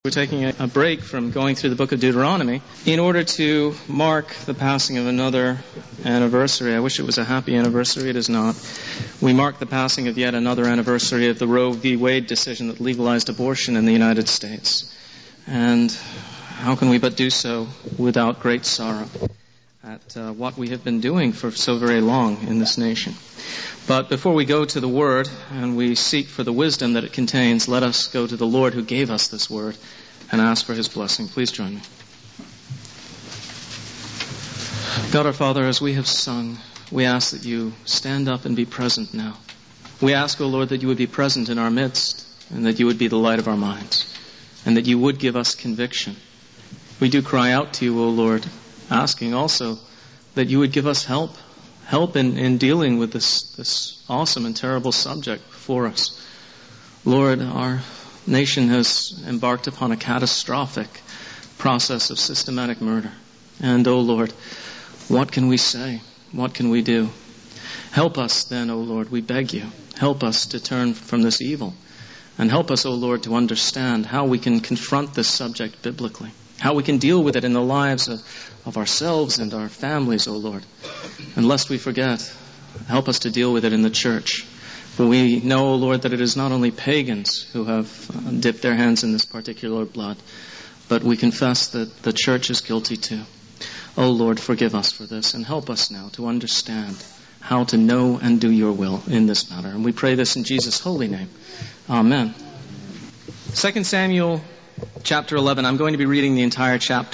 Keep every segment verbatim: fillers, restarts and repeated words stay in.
We're taking a break from going through the book of Deuteronomy in order to mark the passing of another anniversary. I wish it was a happy anniversary. It is not. We mark the passing of yet another anniversary of the Roe v. Wade decision that legalized abortion in the United States. And how can we but do so without great sorrow at uh, what we have been doing for so very long in this nation. But before we go to the Word and we seek for the wisdom that it contains, let us go to the Lord who gave us this Word and ask for His blessing. Please join me. God our Father, as we have sung, we ask that you stand up and be present now. We ask, O Lord, that you would be present in our midst and that you would be the light of our minds and that you would give us conviction. We do cry out to you, O Lord, asking also that you would give us help. Help in, in dealing with this, this awesome and terrible subject before us. Lord, our nation has embarked upon a catastrophic process of systematic murder. And, oh Lord, what can we say? What can we do? Help us then, O Lord, we beg you. Help us to turn from this evil. And help us, O Lord, to understand how we can confront this subject biblically. How we can deal with it in the lives of, of ourselves and our families, O Lord. And lest we forget, help us to deal with it in the church. For we know, O Lord, that it is not only pagans who have dipped their hands in this particular blood, but we confess that the church is guilty too. O Lord, forgive us for this and help us now to understand how to know and do your will in this matter. And we pray this in Jesus' holy name. Amen. Second Samuel chapter eleven. I'm going to be reading the entire chapter.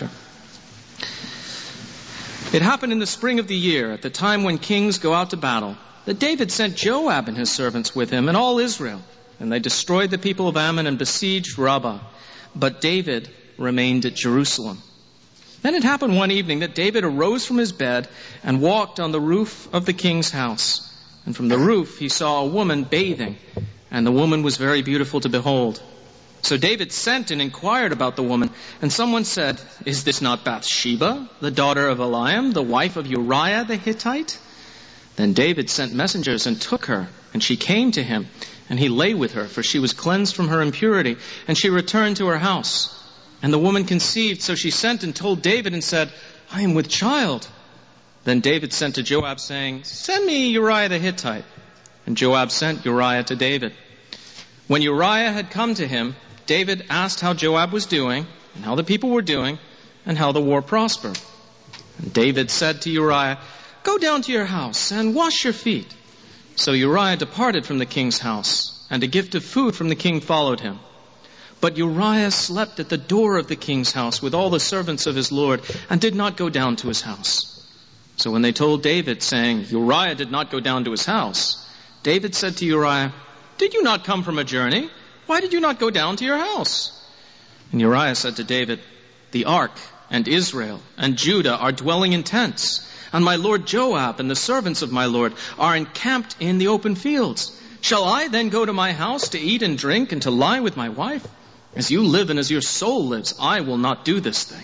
It happened in the spring of the year, at the time when kings go out to battle, that David sent Joab and his servants with him and all Israel, and they destroyed the people of Ammon and besieged Rabbah. But David remained at Jerusalem. Then it happened one evening that David arose from his bed and walked on the roof of the king's house. And from the roof he saw a woman bathing, and the woman was very beautiful to behold. So David sent and inquired about the woman, and someone said, "Is this not Bathsheba, the daughter of Eliam, the wife of Uriah the Hittite?" Then David sent messengers and took her, and she came to him, and he lay with her, for she was cleansed from her impurity, and she returned to her house. And the woman conceived, so she sent and told David and said, "I am with child." Then David sent to Joab, saying, "Send me Uriah the Hittite." And Joab sent Uriah to David. When Uriah had come to him, David asked how Joab was doing, and how the people were doing, and how the war prospered. And David said to Uriah, "Go down to your house and wash your feet." So Uriah departed from the king's house, and a gift of food from the king followed him. But Uriah slept at the door of the king's house with all the servants of his lord, and did not go down to his house. So when they told David, saying, "Uriah did not go down to his house," David said to Uriah, "Did you not come from a journey? Why did you not go down to your house?" And Uriah said to David, "The ark and Israel and Judah are dwelling in tents, and my lord Joab and the servants of my lord are encamped in the open fields. Shall I then go to my house to eat and drink and to lie with my wife? As you live and as your soul lives, I will not do this thing."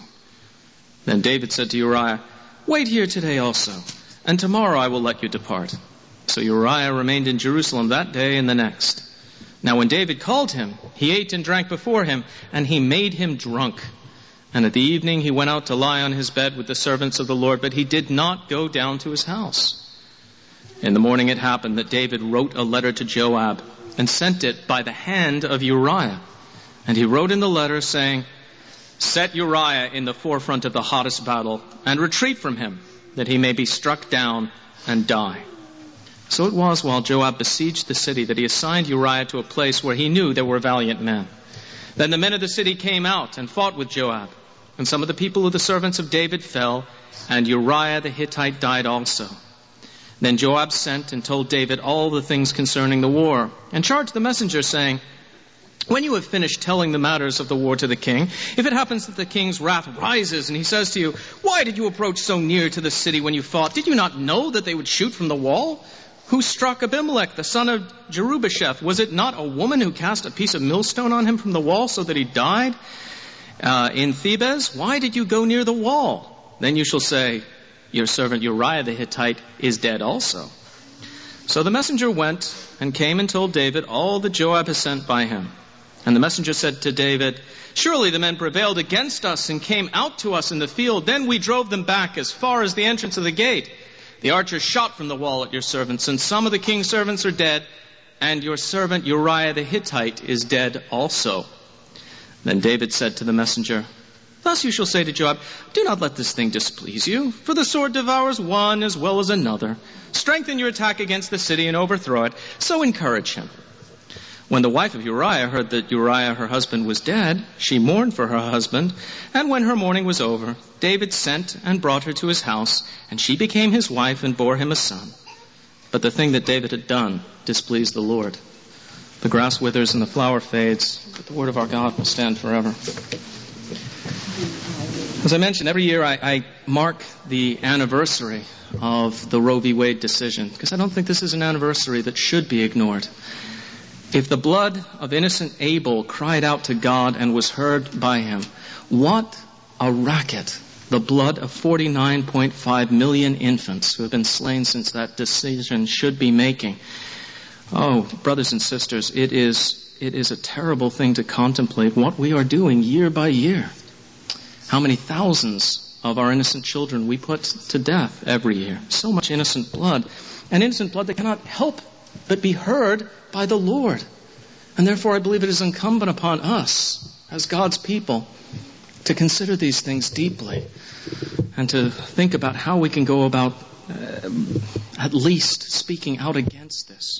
Then David said to Uriah, "Wait here today also, and tomorrow I will let you depart." So Uriah remained in Jerusalem that day and the next. Now when David called him, he ate and drank before him, and he made him drunk. And at the evening he went out to lie on his bed with the servants of the Lord, but he did not go down to his house. In the morning it happened that David wrote a letter to Joab, and sent it by the hand of Uriah. And he wrote in the letter, saying, "Set Uriah in the forefront of the hottest battle, and retreat from him, that he may be struck down and die." So it was while Joab besieged the city that he assigned Uriah to a place where he knew there were valiant men. Then the men of the city came out and fought with Joab. And some of the people of the servants of David fell, and Uriah the Hittite died also. Then Joab sent and told David all the things concerning the war, and charged the messenger, saying, "When you have finished telling the matters of the war to the king, if it happens that the king's wrath rises, and he says to you, 'Why did you approach so near to the city when you fought? Did you not know that they would shoot from the wall? Who struck Abimelech, the son of Jerubasheth? Was it not a woman who cast a piece of millstone on him from the wall so that he died uh, in Thebez? Why did you go near the wall?' Then you shall say, 'Your servant Uriah the Hittite is dead also.'" So the messenger went and came and told David all that Joab had sent by him. And the messenger said to David, "Surely the men prevailed against us and came out to us in the field. Then we drove them back as far as the entrance of the gate. The archers shot from the wall at your servants, and some of the king's servants are dead, and your servant Uriah the Hittite is dead also." Then David said to the messenger, "Thus you shall say to Joab, do not let this thing displease you, for the sword devours one as well as another. Strengthen your attack against the city and overthrow it, so encourage him." When the wife of Uriah heard that Uriah her husband was dead, she mourned for her husband, and when her mourning was over, David sent and brought her to his house, and she became his wife and bore him a son. But the thing that David had done displeased the Lord. The grass withers and the flower fades, but the word of our God will stand forever. As I mentioned, every year I, I mark the anniversary of the Roe v. Wade decision, because I don't think this is an anniversary that should be ignored. If the blood of innocent Abel cried out to God and was heard by him, what a racket the blood of forty-nine point five million infants who have been slain since that decision should be making. Oh, brothers and sisters, it is, it is a terrible thing to contemplate what we are doing year by year. How many thousands of our innocent children we put to death every year. So much innocent blood. And innocent blood that cannot help but be heard by the Lord. And therefore I believe it is incumbent upon us, as God's people, to consider these things deeply and to think about how we can go about uh, at least speaking out against this.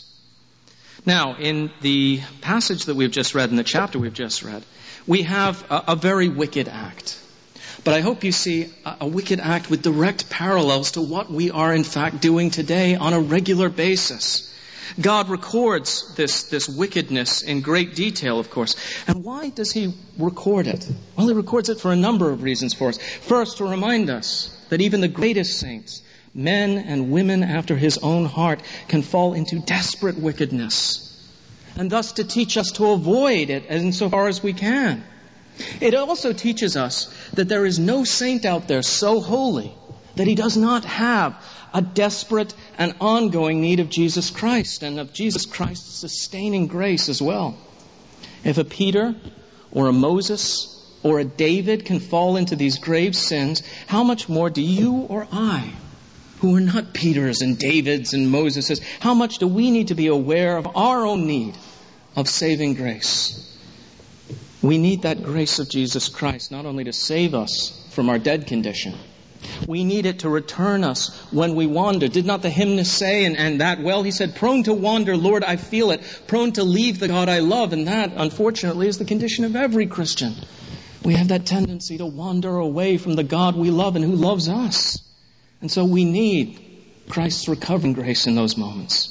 Now, in the passage that we've just read, in the chapter we've just read, we have a, a very wicked act. But I hope you see a, a wicked act with direct parallels to what we are in fact doing today on a regular basis. God records this, this wickedness in great detail, of course. And why does he record it? Well, he records it for a number of reasons for us. First, to remind us that even the greatest saints, men and women after his own heart, can fall into desperate wickedness. And thus to teach us to avoid it insofar as we can. It also teaches us that there is no saint out there so holy that he does not have a desperate and ongoing need of Jesus Christ and of Jesus Christ's sustaining grace as well. If a Peter or a Moses or a David can fall into these grave sins, how much more do you or I, who are not Peters and Davids and Moseses, how much do we need to be aware of our own need of saving grace? We need that grace of Jesus Christ not only to save us from our dead condition. We need it to return us when we wander. Did not the hymnist say, and, and that well, he said, prone to wander, Lord, I feel it. Prone to leave the God I love. And that, unfortunately, is the condition of every Christian. We have that tendency to wander away from the God we love and who loves us. And so we need Christ's recovering grace in those moments.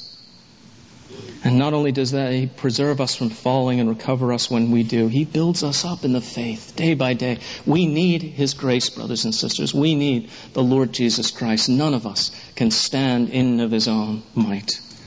And not only does that he preserve us from falling and recover us when we do, he builds us up in the faith day by day. We need his grace, brothers and sisters. We need the Lord Jesus Christ. None of us can stand in and of his own might.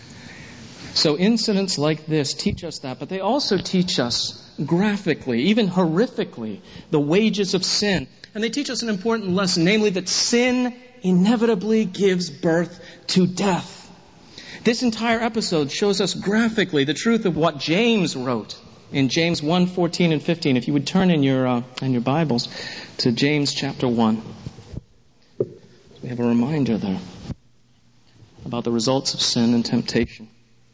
So incidents like this teach us that, but they also teach us graphically, even horrifically, the wages of sin. And they teach us an important lesson, namely that sin inevitably gives birth to death. This entire episode shows us graphically the truth of what James wrote in James one, fourteen and fifteen. If you would turn in your uh, in your Bibles to James chapter one. We have a reminder there about the results of sin and temptation.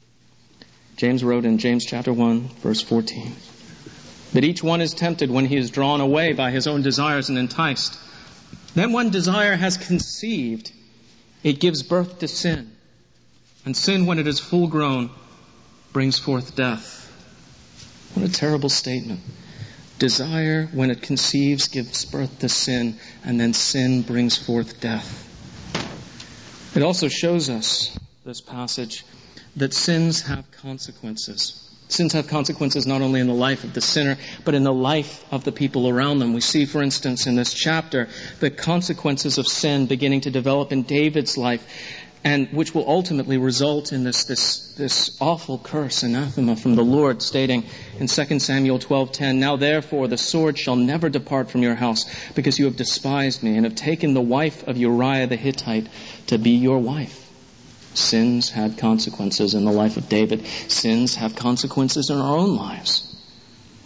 James wrote in James chapter one, verse fourteen, that each one is tempted when he is drawn away by his own desires and enticed. Then when desire has conceived, it gives birth to sin. And sin, when it is full grown, brings forth death. What a terrible statement. Desire, when it conceives, gives birth to sin, and then sin brings forth death. It also shows us, this passage, that sins have consequences. Sins have consequences not only in the life of the sinner, but in the life of the people around them. We see, for instance, in this chapter, the consequences of sin beginning to develop in David's life, and which will ultimately result in this, this, this awful curse, anathema from the Lord, stating in Second Samuel twelve ten, "Now therefore the sword shall never depart from your house, because you have despised me, and have taken the wife of Uriah the Hittite to be your wife." Sins had consequences in the life of David. Sins have consequences in our own lives.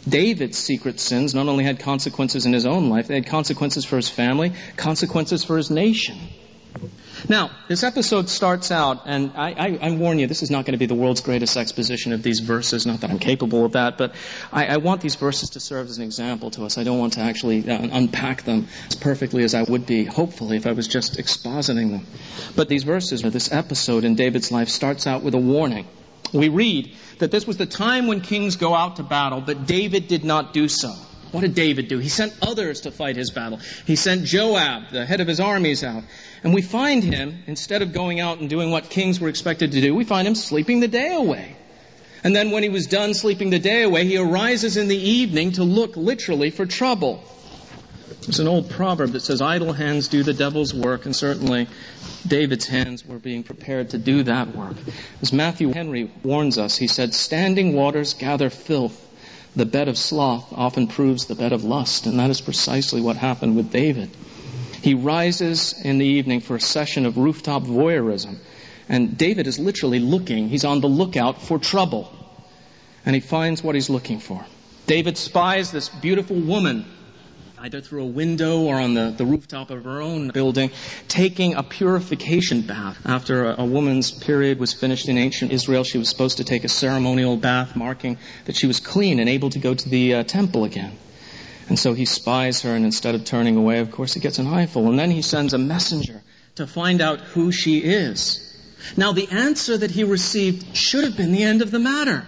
David's secret sins not only had consequences in his own life, they had consequences for his family, consequences for his nation. Now, this episode starts out, and I, I, I warn you, this is not going to be the world's greatest exposition of these verses, not that I'm capable of that, but I, I want these verses to serve as an example to us. I don't want to actually uh, unpack them as perfectly as I would be, hopefully, if I was just expositing them. But these verses, or this episode in David's life, starts out with a warning. We read that this was the time when kings go out to battle, but David did not do so. What did David do? He sent others to fight his battle. He sent Joab, the head of his armies, out. And we find him, instead of going out and doing what kings were expected to do, we find him sleeping the day away. And then when he was done sleeping the day away, he arises in the evening to look literally for trouble. There's an old proverb that says, idle hands do the devil's work, and certainly David's hands were being prepared to do that work. As Matthew Henry warns us, he said, standing waters gather filth. The bed of sloth often proves the bed of lust, and that is precisely what happened with David. He rises in the evening for a session of rooftop voyeurism, and David is literally looking. He's on the lookout for trouble, and he finds what he's looking for. David spies this beautiful woman, either through a window or on the, the rooftop of her own building, taking a purification bath. After a, a woman's period was finished in ancient Israel, she was supposed to take a ceremonial bath, marking that she was clean and able to go to the uh, temple again. And so he spies her, and instead of turning away, of course, he gets an eyeful. And then he sends a messenger to find out who she is. Now, the answer that he received should have been the end of the matter,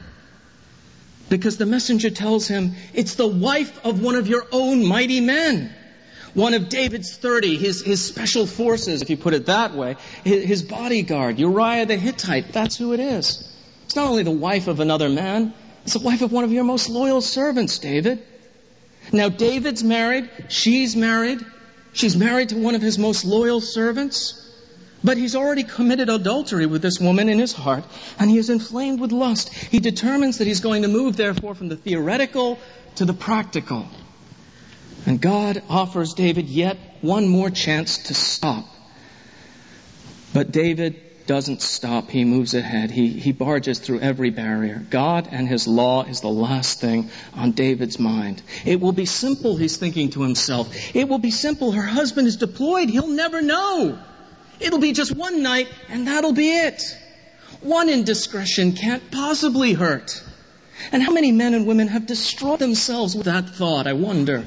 because the messenger tells him, it's the wife of one of your own mighty men. One of David's thirty, his, his special forces, if you put it that way, his, his bodyguard, Uriah the Hittite, that's who it is. It's not only the wife of another man, it's the wife of one of your most loyal servants, David. Now, David's married, she's married, she's married to one of his most loyal servants. But he's already committed adultery with this woman in his heart, and he is inflamed with lust. He determines that he's going to move, therefore, from the theoretical to the practical. And God offers David yet one more chance to stop. But David doesn't stop. He moves ahead. He, he barges through every barrier. God and his law is the last thing on David's mind. It will be simple, he's thinking to himself. It will be simple. Her husband is deployed. He'll never know. It'll be just one night, and that'll be it. One indiscretion can't possibly hurt. And how many men and women have destroyed themselves with that thought, I wonder.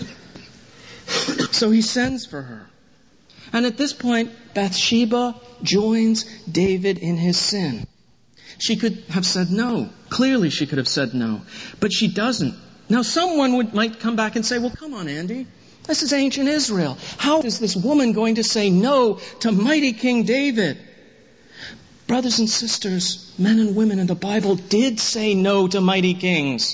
So he sends for her. And at this point, Bathsheba joins David in his sin. She could have said no. Clearly she could have said no. But she doesn't. Now someone would, might come back and say, well, come on, Andy. This is ancient Israel. How is this woman going to say no to mighty King David? Brothers and sisters, men and women in the Bible did say no to mighty kings.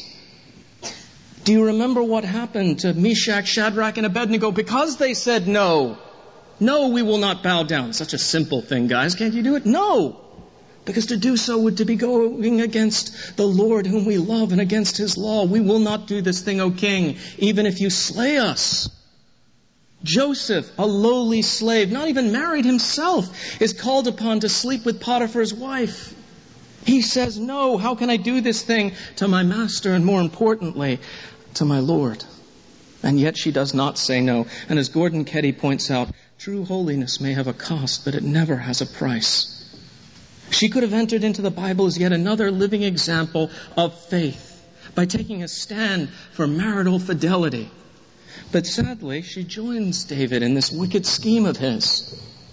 Do you remember what happened to Meshach, Shadrach, and Abednego because they said no? No, we will not bow down. Such a simple thing, guys. Can't you do it? No. Because to do so would to be going against the Lord whom we love and against his law. We will not do this thing, O king, even if you slay us. Joseph, a lowly slave, not even married himself, is called upon to sleep with Potiphar's wife. He says, no, how can I do this thing to my master and, more importantly, to my Lord? And yet she does not say no. And as Gordon Ketty points out, true holiness may have a cost, but it never has a price. She could have entered into the Bible as yet another living example of faith by taking a stand for marital fidelity. But sadly, she joins David in this wicked scheme of his.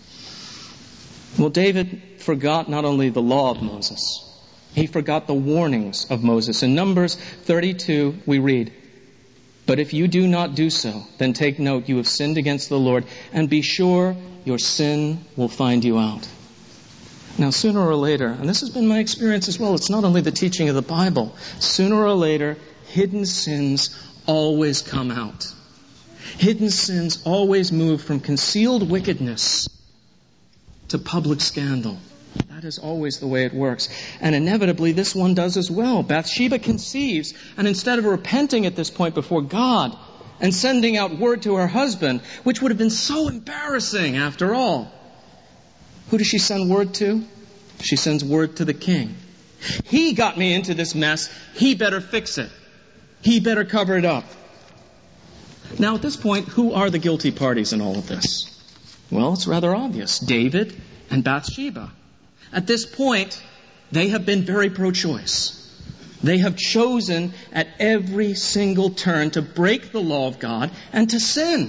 Well, David forgot not only the law of Moses, he forgot the warnings of Moses. In Numbers thirty-two, we read, but if you do not do so, then take note you have sinned against the Lord, and be sure your sin will find you out. Now, sooner or later, and this has been my experience as well, it's not only the teaching of the Bible, sooner or later, hidden sins always come out. Hidden sins always move from concealed wickedness to public scandal. That is always the way it works. And inevitably, this one does as well. Bathsheba conceives, and instead of repenting at this point before God and sending out word to her husband, which would have been so embarrassing after all, who does she send word to? She sends word to the king. He got me into this mess. He better fix it. He better cover it up. Now, at this point, who are the guilty parties in all of this? Well, it's rather obvious. David and Bathsheba. At this point, they have been very pro-choice. They have chosen at every single turn to break the law of God and to sin.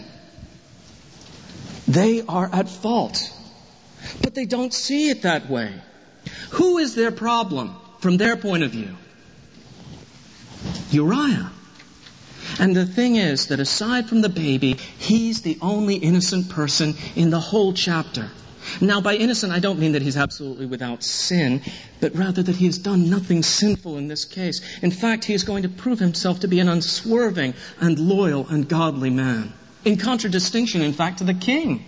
They are at fault. But they don't see it that way. Who is their problem from their point of view? Uriah. And the thing is that aside from the baby, he's the only innocent person in the whole chapter. Now, by innocent, I don't mean that he's absolutely without sin, but rather that he has done nothing sinful in this case. In fact, he is going to prove himself to be an unswerving and loyal and godly man, in contradistinction, in fact, to the king.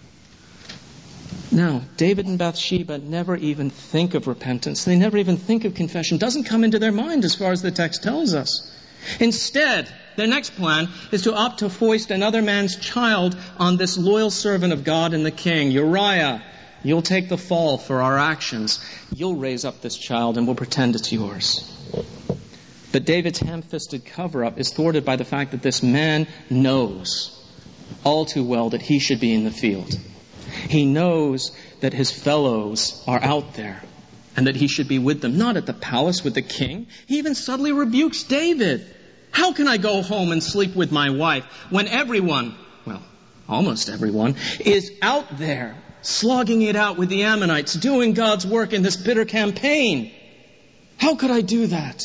Now, David and Bathsheba never even think of repentance. They never even think of confession. It doesn't come into their mind as far as the text tells us. Instead, their next plan is to opt to foist another man's child on this loyal servant of God and the king. Uriah, you'll take the fall for our actions. You'll raise up this child and we'll pretend it's yours. But David's ham-fisted cover-up is thwarted by the fact that this man knows all too well that he should be in the field. He knows that his fellows are out there and that he should be with them, not at the palace with the king. He even subtly rebukes David. How can I go home and sleep with my wife when everyone, well, almost everyone, is out there slogging it out with the Ammonites, doing God's work in this bitter campaign? How could I do that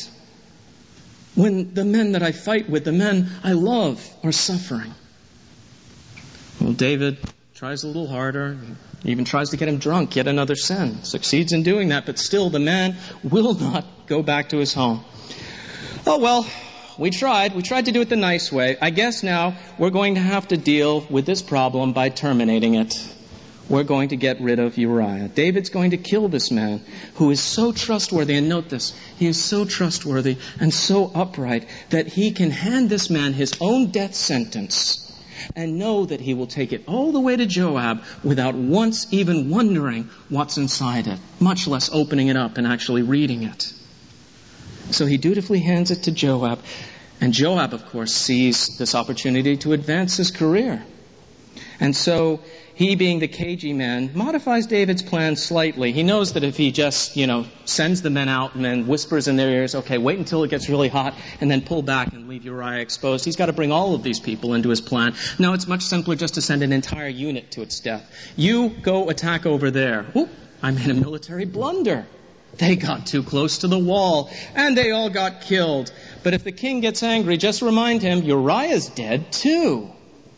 when the men that I fight with, the men I love, are suffering? Well, David tries a little harder. He even tries to get him drunk, yet another sin. Succeeds in doing that, but still the man will not go back to his home. Oh, well, we tried. We tried to do it the nice way. I guess now we're going to have to deal with this problem by terminating it. We're going to get rid of Uriah. David's going to kill this man who is so trustworthy. And note this, he is so trustworthy and so upright that he can hand this man his own death sentence and know that he will take it all the way to Joab without once even wondering what's inside it, much less opening it up and actually reading it. So he dutifully hands it to Joab, and Joab, of course, sees this opportunity to advance his career. And so he, being the cagey man, modifies David's plan slightly. He knows that if he just, you know, sends the men out and then whispers in their ears, okay, wait until it gets really hot and then pull back and leave Uriah exposed, he's got to bring all of these people into his plan. No, it's much simpler just to send an entire unit to its death. You go attack over there. Whoop, I made a military blunder. They got too close to the wall and they all got killed. But if the king gets angry, just remind him Uriah's dead too.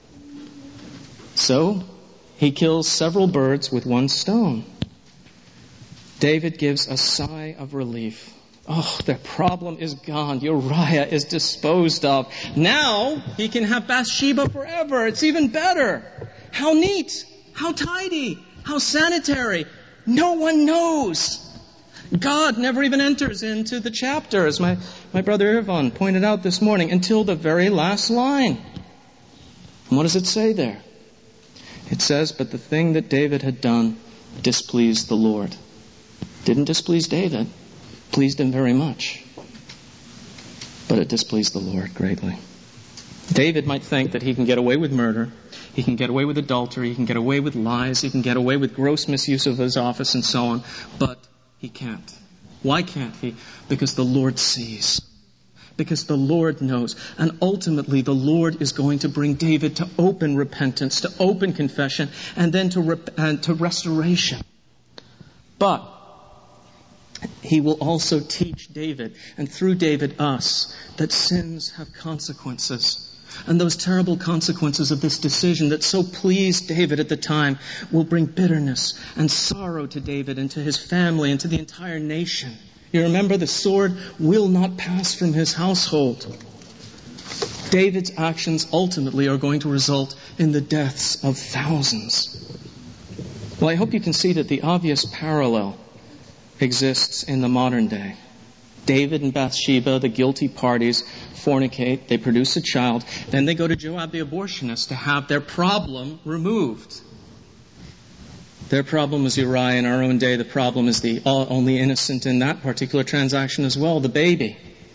So he kills several birds with one stone. David gives a sigh of relief. Oh, their problem is gone. Uriah is disposed of. Now he can have Bathsheba forever. It's even better. How neat. How tidy. How sanitary. No one knows. God never even enters into the chapter, as my, my brother Irvan pointed out this morning, until the very last line. And what does it say there? It says, but the thing that David had done displeased the Lord. Didn't displease David. Pleased him very much. But it displeased the Lord greatly. David might think that he can get away with murder. He can get away with adultery. He can get away with lies. He can get away with gross misuse of his office and so on. But he can't. Why can't he? Because the Lord sees. Because the Lord knows. And ultimately, the Lord is going to bring David to open repentance, to open confession, and then to, rep- and to restoration. But he will also teach David, and through David us, that sins have consequences. And those terrible consequences of this decision that so pleased David at the time will bring bitterness and sorrow to David and to his family and to the entire nation. You remember, the sword will not pass from his household. David's actions ultimately are going to result in the deaths of thousands. Well, I hope you can see that the obvious parallel exists in the modern day. David and Bathsheba, the guilty parties, fornicate, they produce a child, then they go to Joab the abortionist to have their problem removed. Their problem is Uriah. In our own day, the problem is the only innocent in that particular transaction as well, the baby.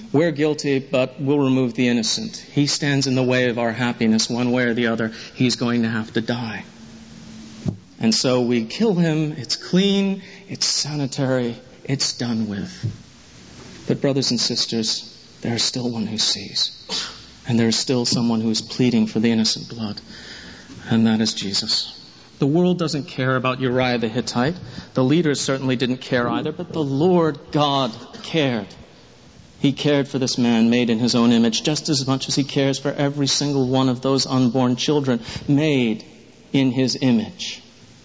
We're guilty, but we'll remove the innocent. He stands in the way of our happiness one way or the other. He's going to have to die. And so we kill him. It's clean. It's sanitary. It's done with. But brothers and sisters, there is still one who sees. And there is still someone who is pleading for the innocent blood. And that is Jesus. The world doesn't care about Uriah the Hittite. The leaders certainly didn't care either, but the Lord God cared. He cared for this man made in his own image just as much as he cares for every single one of those unborn children made in his image.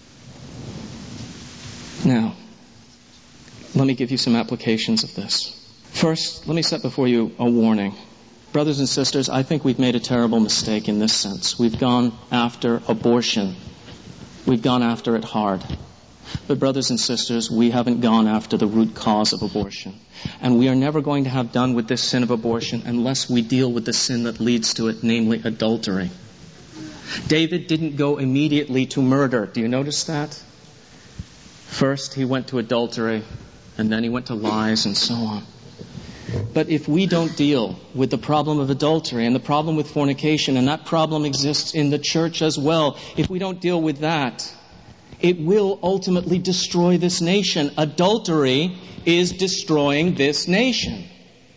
Now, let me give you some applications of this. First, let me set before you a warning. Brothers and sisters, I think we've made a terrible mistake in this sense. We've gone after abortion. We've gone after it hard. But brothers and sisters, we haven't gone after the root cause of abortion. And we are never going to have done with this sin of abortion unless we deal with the sin that leads to it, namely adultery. David didn't go immediately to murder. Do you notice that? First, he went to adultery, and then he went to lies and so on. But if we don't deal with the problem of adultery and the problem with fornication, and that problem exists in the church as well, if we don't deal with that, it will ultimately destroy this nation. Adultery is destroying this nation.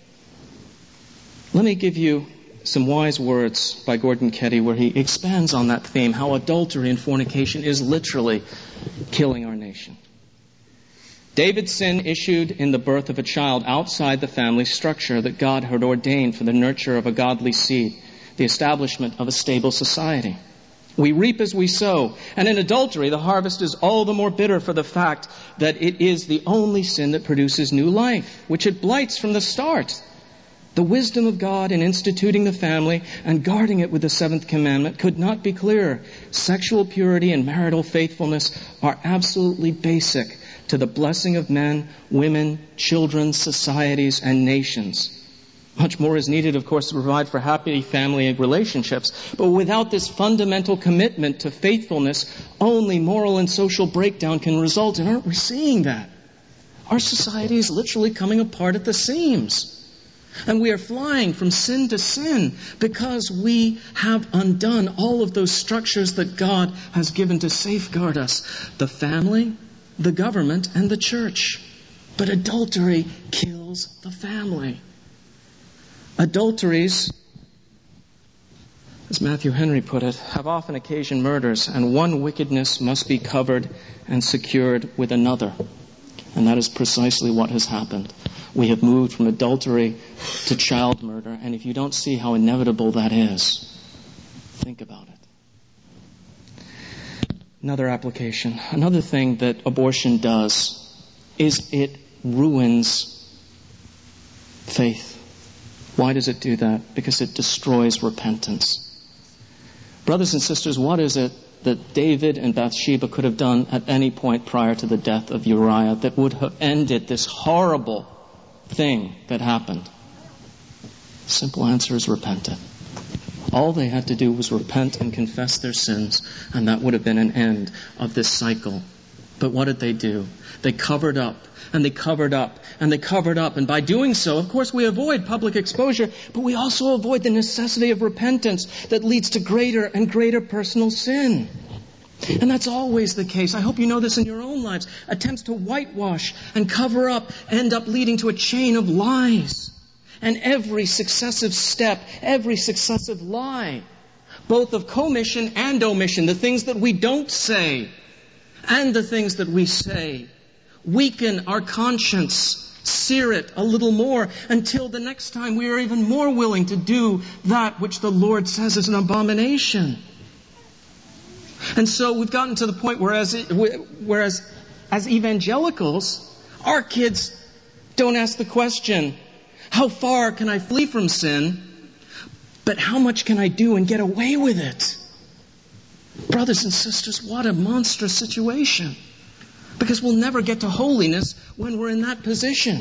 Let me give you some wise words by Gordon Ketty where he expands on that theme, how adultery and fornication is literally killing our nation. David's sin issued in the birth of a child outside the family structure that God had ordained for the nurture of a godly seed, the establishment of a stable society. We reap as we sow, and in adultery the harvest is all the more bitter for the fact that it is the only sin that produces new life, which it blights from the start. The wisdom of God in instituting the family and guarding it with the seventh commandment could not be clearer. Sexual purity and marital faithfulness are absolutely basic to the blessing of men, women, children, societies, and nations. Much more is needed, of course, to provide for happy family relationships. But without this fundamental commitment to faithfulness, only moral and social breakdown can result. And aren't we seeing that? Our society is literally coming apart at the seams. And we are flying from sin to sin because we have undone all of those structures that God has given to safeguard us. The family, the government, and the church. But adultery kills the family. Adulteries, as Matthew Henry put it, have often occasioned murders, and one wickedness must be covered and secured with another. And that is precisely what has happened. We have moved from adultery to child murder, and if you don't see how inevitable that is, think about it. Another application, another thing that abortion does is it ruins faith. Why does it do that? Because it destroys repentance. Brothers and sisters, what is it that David and Bathsheba could have done at any point prior to the death of Uriah that would have ended this horrible thing that happened? Simple answer is repented. All they had to do was repent and confess their sins, and that would have been an end of this cycle. But what did they do? They covered up, and they covered up, and they covered up. And by doing so, of course, we avoid public exposure, but we also avoid the necessity of repentance that leads to greater and greater personal sin. And that's always the case. I hope you know this in your own lives. Attempts to whitewash and cover up end up leading to a chain of lies. And every successive step, every successive lie, both of commission and omission, the things that we don't say and the things that we say, weaken our conscience, sear it a little more until the next time we are even more willing to do that which the Lord says is an abomination. And so we've gotten to the point where as, whereas as evangelicals, our kids don't ask the question, how far can I flee from sin? But how much can I do and get away with it? Brothers and sisters, what a monstrous situation. Because we'll never get to holiness when we're in that position.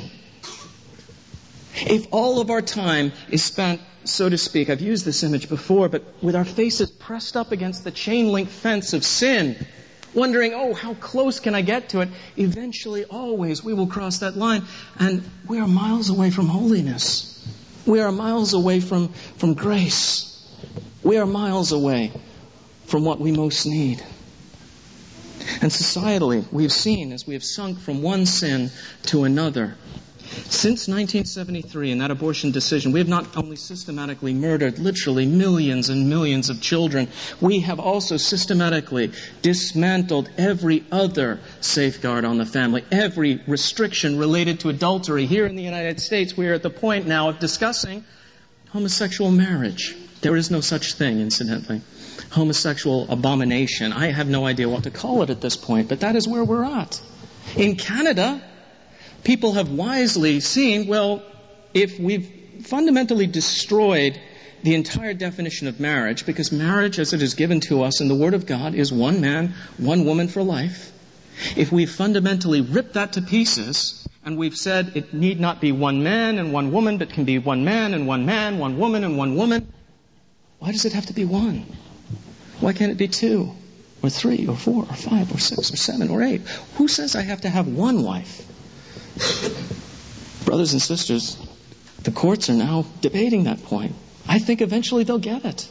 If all of our time is spent, so to speak, I've used this image before, but with our faces pressed up against the chain link fence of sin, wondering, oh, how close can I get to it? Eventually, always, we will cross that line, and we are miles away from holiness. We are miles away from, from grace. We are miles away from what we most need. And societally, we've seen as we have sunk from one sin to another. Since nineteen seventy-three and that abortion decision, we have not only systematically murdered literally millions and millions of children, we have also systematically dismantled every other safeguard on the family, every restriction related to adultery. Here in the United States, we are at the point now of discussing homosexual marriage. There is no such thing, incidentally. Homosexual abomination. I have no idea what to call it at this point, but that is where we're at. In Canada, people have wisely seen, well, if we've fundamentally destroyed the entire definition of marriage, because marriage as it is given to us in the Word of God is one man, one woman for life. If we've fundamentally ripped that to pieces, and we've said it need not be one man and one woman, but can be one man and one man, one woman and one woman, why does it have to be one? Why can't it be two, or three, or four, or five, or six, or seven, or eight? Who says I have to have one wife? Brothers and sisters, the courts are now debating that point. I think eventually they'll get it.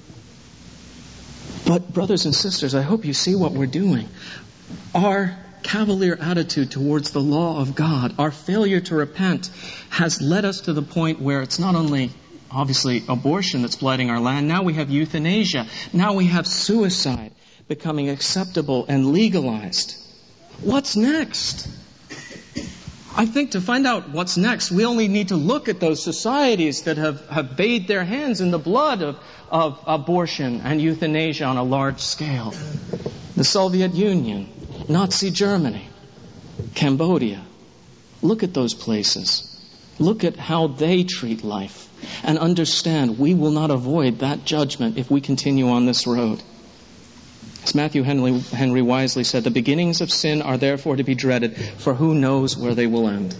But brothers and sisters, I hope you see what we're doing. Our cavalier attitude towards the law of God, our failure to repent, has led us to the point where it's not only obviously abortion that's blighting our land. Now we have euthanasia. Now we have suicide becoming acceptable and legalized. What's next? I think to find out what's next, we only need to look at those societies that have, have bathed their hands in the blood of, of abortion and euthanasia on a large scale. The Soviet Union, Nazi Germany, Cambodia. Look at those places. Look at how they treat life. And understand we will not avoid that judgment if we continue on this road. As Matthew Henry, Henry wisely said, the beginnings of sin are therefore to be dreaded, for who knows where they will end.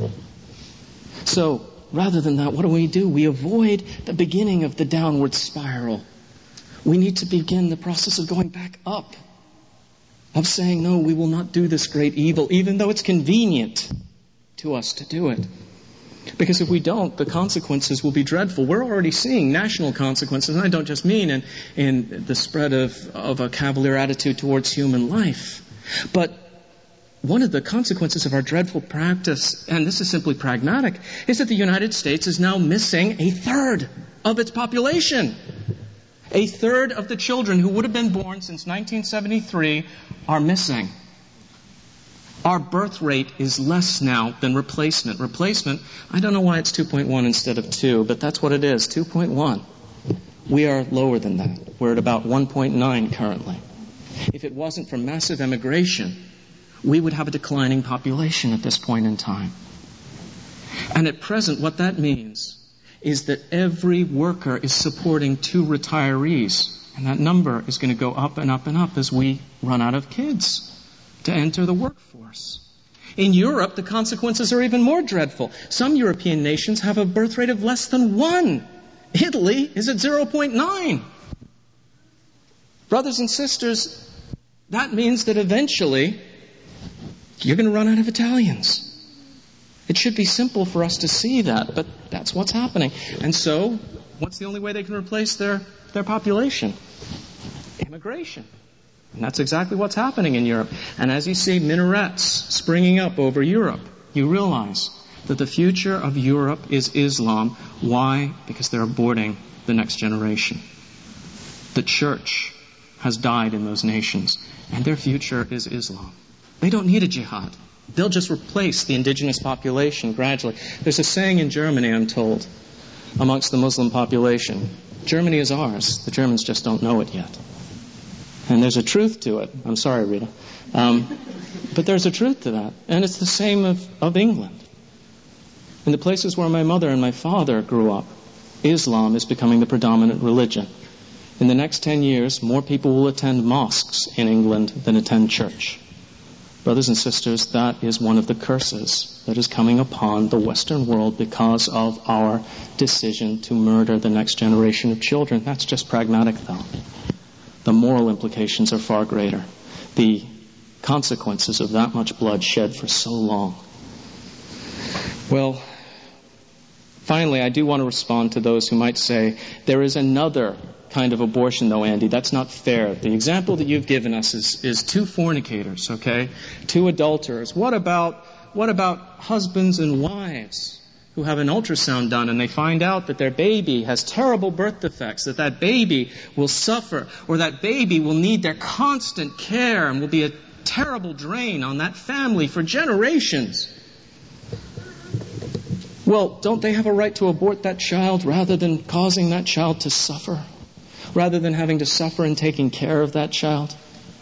So, rather than that, what do we do? We avoid the beginning of the downward spiral. We need to begin the process of going back up. Of saying, no, we will not do this great evil, even though it's convenient to us to do it. Because if we don't, the consequences will be dreadful. We're already seeing national consequences, and I don't just mean in, in the spread of, of a cavalier attitude towards human life. But one of the consequences of our dreadful practice, and this is simply pragmatic, is that the United States is now missing a third of its population. A third of the children who would have been born since nineteen seventy-three are missing. Our birth rate is less now than replacement. Replacement, I don't know why it's two point one instead of two, but that's what it is, two point one. We are lower than that. We're at about one point nine currently. If it wasn't for massive emigration, we would have a declining population at this point in time. And at present, what that means is that every worker is supporting two retirees. And that number is going to go up and up and up as we run out of kids to enter the workforce. In Europe, the consequences are even more dreadful. Some European nations have a birth rate of less than one. Italy is at zero point nine. Brothers and sisters, that means that eventually you're going to run out of Italians. It should be simple for us to see that, but that's what's happening. And so, what's the only way they can replace their, their population? Immigration. And that's exactly what's happening in Europe. And as you see minarets springing up over Europe, you realize that the future of Europe is Islam. Why? Because they're aborting the next generation. The church has died in those nations, and their future is Islam. They don't need a jihad. They'll just replace the indigenous population gradually. There's a saying in Germany, I'm told, amongst the Muslim population. Germany is ours. The Germans just don't know it yet. And there's a truth to it. I'm sorry, Rita. Um, but there's a truth to that. And it's the same of, of England. In the places where my mother and my father grew up, Islam is becoming the predominant religion. In the next ten years, more people will attend mosques in England than attend church. Brothers and sisters, that is one of the curses that is coming upon the Western world because of our decision to murder the next generation of children. That's just pragmatic, though. The moral implications are far greater. The consequences of that much blood shed for so long. Well, Finally, I do want to respond to those who might say, there is another kind of abortion, though, Andy. That's not fair. The example that you've given us is, is two fornicators, okay? Two adulterers. What about, what about husbands and wives who have an ultrasound done and they find out that their baby has terrible birth defects, that that baby will suffer, or that baby will need their constant care and will be a terrible drain on that family for generations? Well, don't they have a right to abort that child rather than causing that child to suffer? Rather than having to suffer in taking care of that child?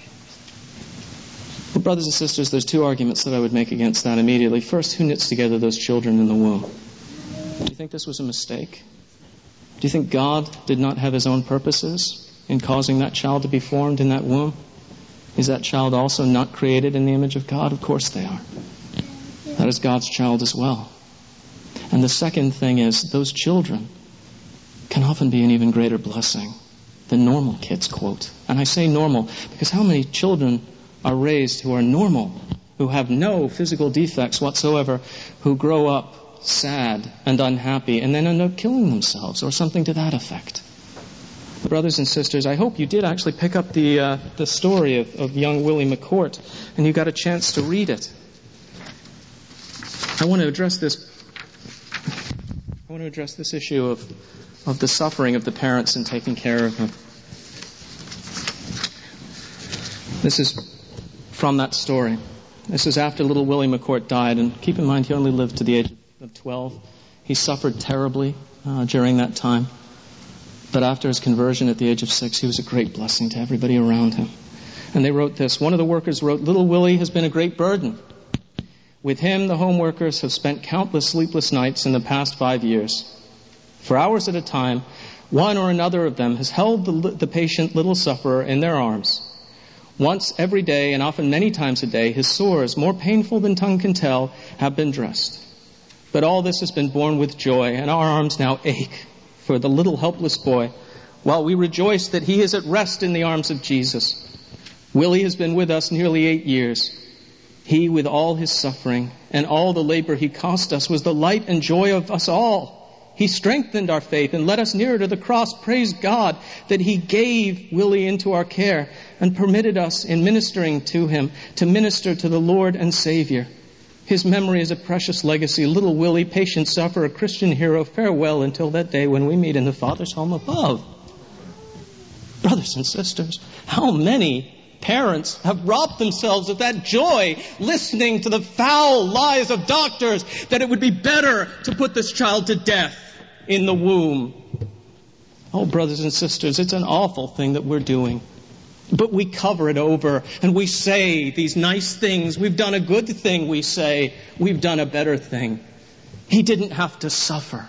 Well, brothers and sisters, there's two arguments that I would make against that immediately. First, who knits together those children in the womb? Do you think this was a mistake? Do you think God did not have his own purposes in causing that child to be formed in that womb? Is that child also not created in the image of God? Of course they are. That is God's child as well. And the second thing is, those children can often be an even greater blessing than normal kids, quote. And I say normal because how many children are raised who are normal, who have no physical defects whatsoever, who grow up sad and unhappy and then end up killing themselves or something to that effect? Brothers and sisters, I hope you did actually pick up the uh, the story of, of young Willie McCourt and you got a chance to read it. I want to address this I want to address this issue of, of the suffering of the parents in taking care of him. This is from that story. This is after little Willie McCourt died, and keep in mind he only lived to the age of twelve. He suffered terribly uh, during that time. But after his conversion at the age of six, he was a great blessing to everybody around him. And they wrote this. One of the workers wrote, "Little Willie has been a great burden. With him, the home workers have spent countless sleepless nights in the past five years. For hours at a time, one or another of them has held the, the patient little sufferer in their arms. Once every day, and often many times a day, his sores, more painful than tongue can tell, have been dressed. But all this has been borne with joy, and our arms now ache for the little helpless boy, while we rejoice that he is at rest in the arms of Jesus. Willie has been with us nearly eight years. He, with all his suffering and all the labor he cost us, was the light and joy of us all. He strengthened our faith and led us nearer to the cross. Praise God that he gave Willie into our care and permitted us in ministering to him to minister to the Lord and Savior. His memory is a precious legacy. Little Willie, patient sufferer, Christian hero, farewell until that day when we meet in the Father's home above." Brothers and sisters, how many parents have robbed themselves of that joy listening to the foul lies of doctors that it would be better to put this child to death in the womb. Oh, brothers and sisters, it's an awful thing that we're doing. But we cover it over and we say these nice things. We've done a good thing, we say. We've done a better thing. He didn't have to suffer.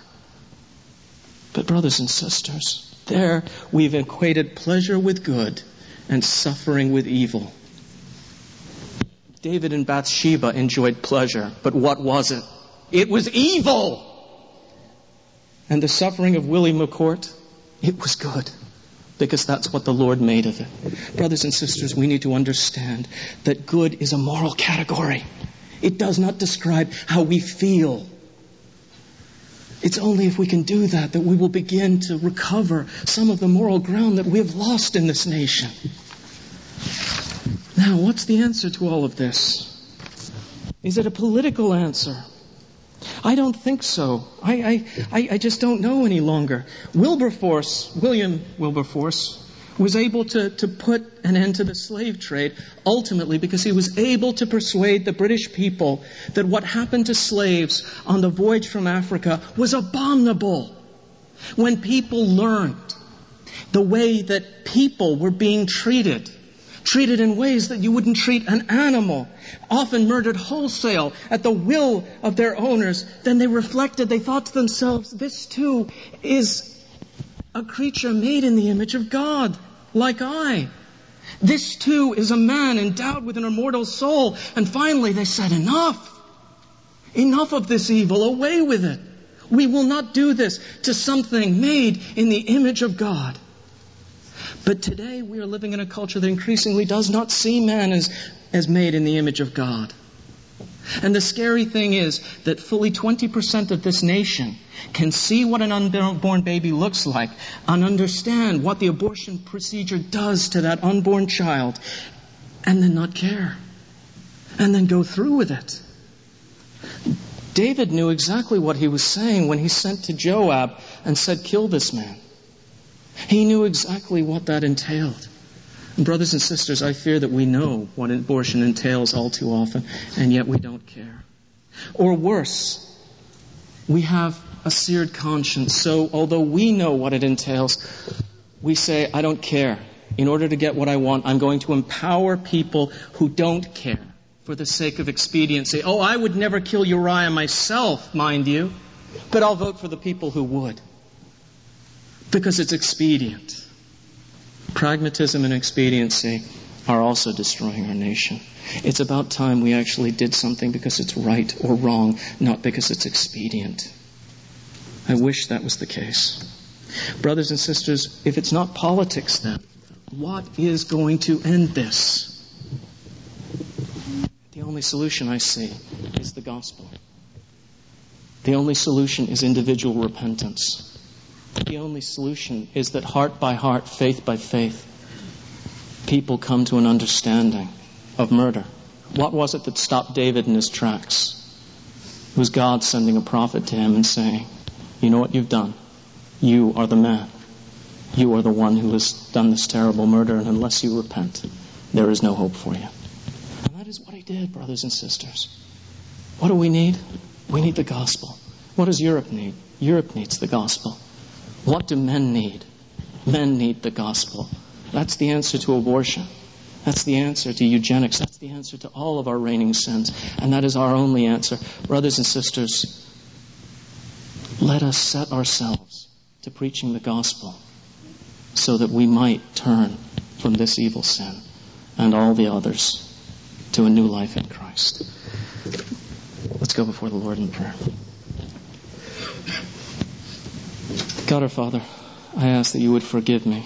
But brothers and sisters, there we've equated pleasure with good and suffering with evil. David and Bathsheba enjoyed pleasure, but what was it? It was evil! And the suffering of Willie McCourt, it was good, because that's what the Lord made of it. Brothers and sisters, we need to understand that good is a moral category. It does not describe how we feel. It's only if we can do that that we will begin to recover some of the moral ground that we have lost in this nation. Now, what's the answer to all of this? Is it a political answer? I don't think so. I, I, I just don't know any longer. Wilberforce, William Wilberforce, was able to, to put an end to the slave trade ultimately because he was able to persuade the British people that what happened to slaves on the voyage from Africa was abominable. When people learned the way that people were being treated, treated in ways that you wouldn't treat an animal, often murdered wholesale at the will of their owners, then they reflected, they thought to themselves, this too is a creature made in the image of God, like I. This too is a man endowed with an immortal soul. And finally they said, enough. Enough of this evil. Away with it. We will not do this to something made in the image of God. But today we are living in a culture that increasingly does not see man as, as made in the image of God. And the scary thing is that fully twenty percent of this nation can see what an unborn baby looks like and understand what the abortion procedure does to that unborn child, and then not care, and then go through with it. David knew exactly what he was saying when he sent to Joab and said, kill this man. He knew exactly what that entailed. And brothers and sisters, I fear that we know what abortion entails all too often, and yet we don't care. Or worse, we have a seared conscience. So although we know what it entails, we say, I don't care. In order to get what I want, I'm going to empower people who don't care for the sake of expediency. Oh, I would never kill Uriah myself, mind you, but I'll vote for the people who would, because it's expedient. Pragmatism and expediency are also destroying our nation. It's about time we actually did something because it's right or wrong, not because it's expedient. I wish that was the case. Brothers and sisters, if it's not politics then, what is going to end this? The only solution I see is the gospel. The only solution is individual repentance. The only solution is that heart by heart, faith by faith, people come to an understanding of murder. What was it that stopped David in his tracks? It was God sending a prophet to him and saying, you know what you've done? You are the man. You are the one who has done this terrible murder, and unless you repent, there is no hope for you. And that is what he did, brothers and sisters. What do we need? We need the gospel. What does Europe need? Europe needs the gospel. What do men need? Men need the gospel. That's the answer to abortion. That's the answer to eugenics. That's the answer to all of our reigning sins. And that is our only answer. Brothers and sisters, let us set ourselves to preaching the gospel so that we might turn from this evil sin and all the others to a new life in Christ. Let's go before the Lord in prayer. God our Father, I ask that you would forgive me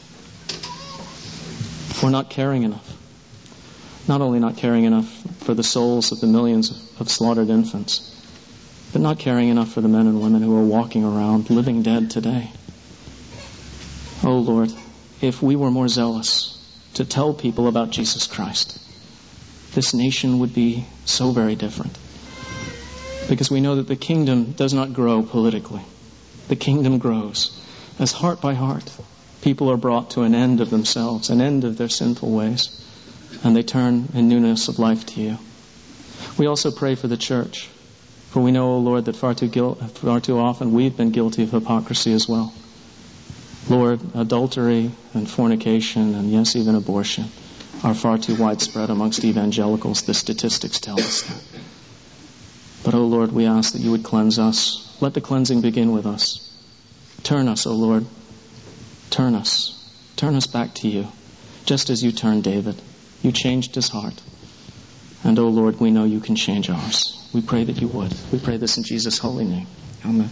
for not caring enough. Not only not caring enough for the souls of the millions of slaughtered infants, but not caring enough for the men and women who are walking around living dead today. Oh Lord, if we were more zealous to tell people about Jesus Christ, this nation would be so very different. Because we know that the kingdom does not grow politically. The kingdom grows as heart by heart people are brought to an end of themselves, an end of their sinful ways, and they turn in newness of life to you. We also pray for the church, for we know, O Lord, that far too, guilt, far too often we've been guilty of hypocrisy as well. Lord, adultery and fornication and yes, even abortion are far too widespread amongst evangelicals. The statistics tell us that. But, O Lord, we ask that you would cleanse us. Let the cleansing begin with us. Turn us, O Lord. Turn us. Turn us back to you, just as you turned David. You changed his heart. And, O Lord, we know you can change ours. We pray that you would. We pray this in Jesus' holy name. Amen.